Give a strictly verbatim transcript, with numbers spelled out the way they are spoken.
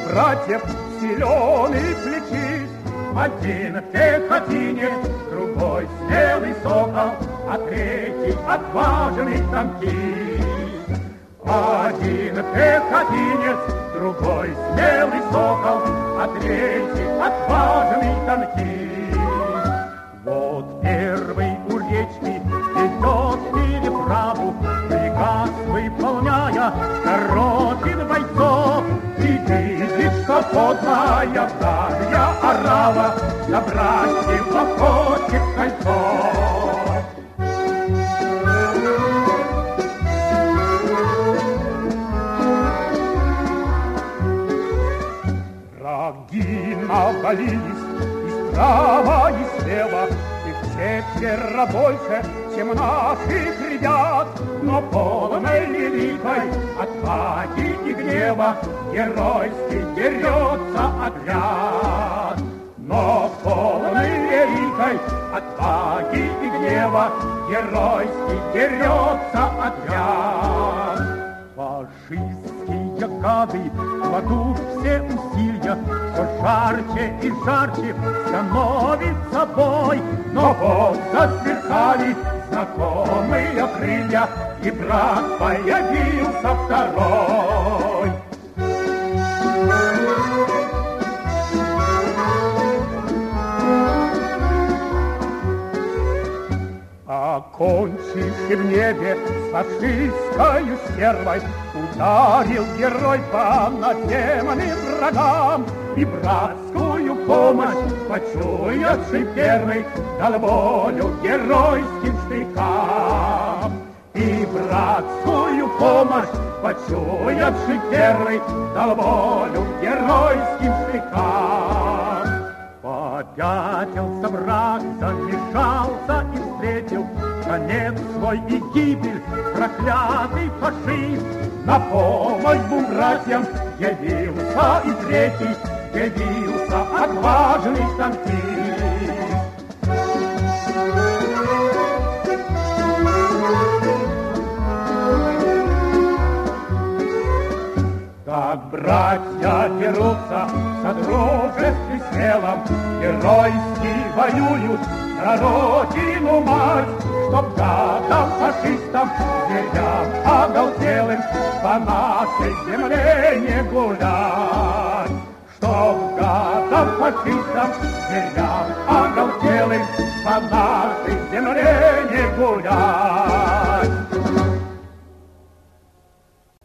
братьев силен и плечист. Один пехотинец, другой смелый сокол, а третий отважный танкист. Один пехотинец, другой смелый сокол, а третий отважный танкист. Вот первый у речки идет переправу, приказ выполняя, торопит бойцов. И видит, что подлая вдаль орава забрать его хочет кольцо. Враги навалились и справа, и слева, их четверо больше, чем наших ребят. Но полной великой отваги и гнева геройски дерется отряд. Но полной великой отваги и гнева геройски дерется отряд. Фашистские гады кладут все усилия, все жарче и жарче становится бой. Но вот засверкали знакомые крылья, и брат появился второй. Окончивший в небе с фашистскою стервой, ударил герой по наземным врагам. И братскую помощь, почуявший первый, дал волю геройским штыкам. И братскую помощь, почуявший первый, дал волю геройским штыкам. Попятился враг, замешался и встретил конец свой и гибель, проклятый фашист. На помощь двум братьям явился и третий, явился отважный танкист. Как братья дерутся в содружестве смелом, геройски воюют за родину мать, чтоб гадам, фашистам, зверям оголтелым по нашей земле не гулять. Чтоб гадам, фашистам, зверям оголтелым по нашей земле не гулять.